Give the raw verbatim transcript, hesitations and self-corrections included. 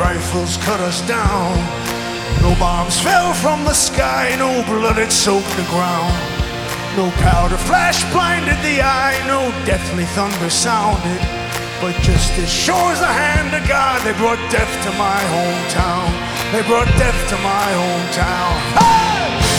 rifles cut us down. No bombs fell from the sky, no blood had soaked the ground. No powder flash blinded the eye, no deathly thunder sounded. But just as sure as the hand of God, they brought death to my hometown. They brought death to my hometown. Hey!